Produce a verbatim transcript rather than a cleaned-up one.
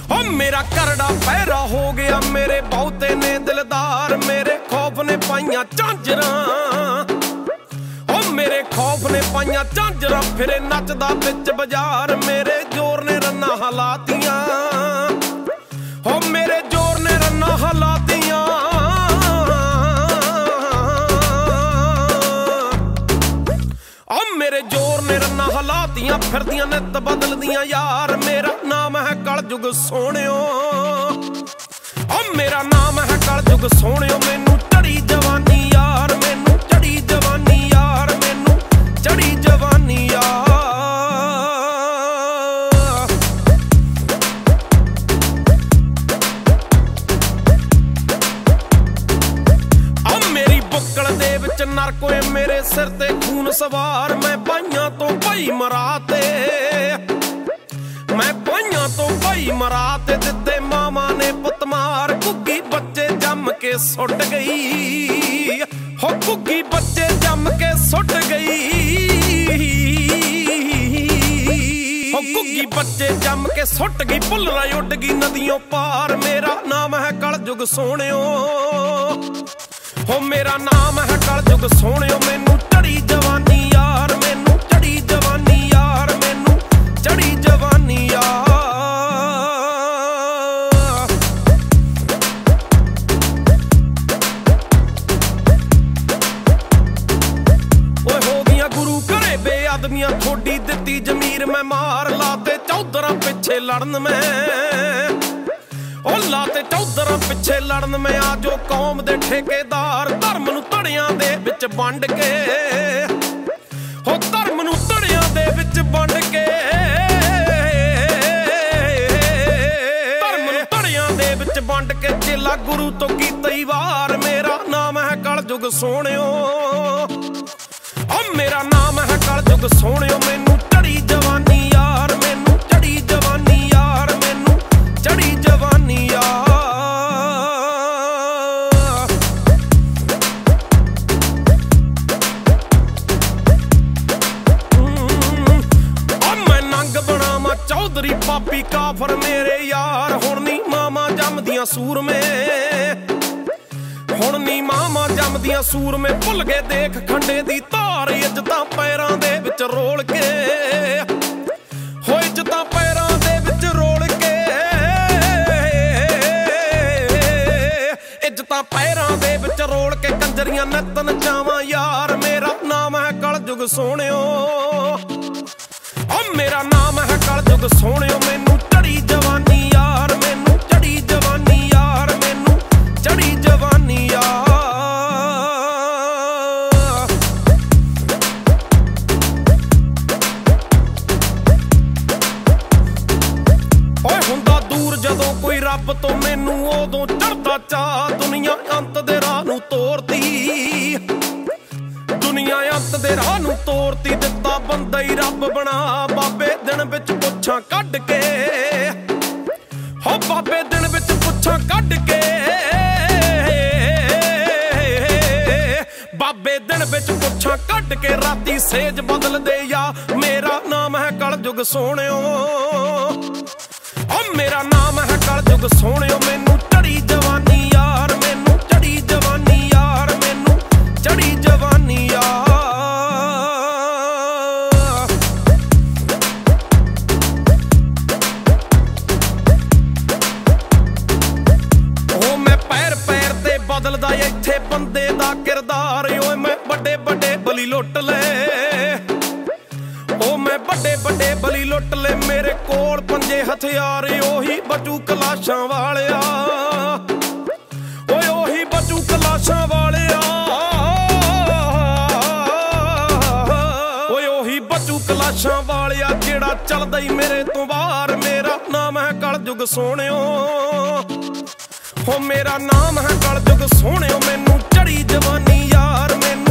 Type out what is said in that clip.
हो मेरा करड़ा पैरा हो गया, मेरे बहुते ने दिलदार, मेरे खौफ ने पाइया झांजरां। हो मेरे खौफ ने पाइया झांजरां, फिरे नचदा बिच बाजार, मेरे जोर ने रन्ना हलातियां। हो मेरे जोर ने रन्ना हलातियां। हो मेरे जोर ने रन्ना हलातियां, फिरदियां नित बदलदियां यार, मेरा नाम है कलयुग सोहणियो। ओ मेरा नाम है कलयुग सोहणियो, मैनू चढ़ी जवानी यार, मैनू चढ़ी जवानी यार, मैनू चढ़ी जवानी यार। ओ मेरी बुक्कल दे विच नरक होए, मेरे सिर ते खून सवार, मैं पाइयां तो भाई मराते, मैं पाइयां तो भाई मराते, दिते मामा ने पुत मार, घुग्गी बच्चे जम के सुट गई। हो घुग्गी बच्चे जम के सुट गई। हो घुग्गी बच्चे जम के सुट गई, भुल्लरा उड गई नदियों पार, मेरा नाम है कलयुग सोहणियो। हो मेरा नाम है कलयुग सोहणियो, मैनू चढ़ी जवानी यार, मैनू चढ़ी जवानी यार, मैनू चढ़ी जवानी यार। ओए हो गया गुरु घरे बेअदबियां, थोड़ी दित्ती जमीर मैं मार, लाते चौधरा पिछे लड़न में। ओ लाते चौधरा पिछे लड़न में, आ जो कौम दे ठेकेदार, धर्म नू धड़ियां दे विच वंड के। हो धर्म नू धड़ियां दे विच वंड के, धर्म नू धड़ियां दे विच वंड के, चेला गुरु तो कीती वार, मेरा नाम है कलयुग सोहणियो। ओ मेरा नाम है कलयुग सोहणियो, मैनू चढ़ी जवानी यार, मैनू चढ़ी जवानी यार, मैनू चढ़ी जवानी यार। चौधरी पापी काफर मेरे यार, हुण नी मामा जमदियां सूर में, हुण नी मामा जमदियां सूर में, भुल गए देख खंडे दी धार, इज्जतां पैरां दे विच रोल के। हो इज्जतां पैरां दे विच रोल के, इज्जतां पैरां दे विच रोल के, कंजरियां नित नचावां यार, मेरा नाम है कलयुग सोहणियो। ओ मेरा नाम है कलयुग सोहणियो, मैनू चढ़ी जवानी यार, मैनू चढ़ी जवानी यार, मैनू चढ़ी जवानी यार। ओए हुंदा दूर जदों कोई रब तो, मैनू उदों चढ़दा चाह, दुनिया अंत दे राह नू तोरती, दुनिया अंत दे राह नू तोरती, दित्ता बंदा ही रब बना, बाबे दिन विच पुच्छां कढ के। हो बाबे दिन विच पुच्छां कढ के, बाबे दिन विच पुच्छां कढ के, राती सेज बदल दे या, मेरा नाम है कलयुग सोहणियो। ओ मेरा नाम है कलयुग सोहणियो, मैनू चढ़ी जवानी यार, मैनू चढ़ी जवानी यार, मैनू चढ़ी जवानी यार। ओ मैं पैर पैर ते बदलदा इत्थे बंदे दा किरदार, ओए मैं बड़े बड़े बली लुट ले, ओ मैं बड़े बड़े बली लुट ले, मेरे कोल पंजे हथियार, ओही बचू कलाशां वालिया, ओए ओही बचू कलाशां वालिया, ओए ओही बचू कलाशां वालिया, जेड़ा चलदा ही मेरे तो बाहर, मेरा नाम है कलयुग सोहणियो। हो मेरा नाम है कलयुग सोहणियो, मैनू चढ़ी जवानी यार, मैनू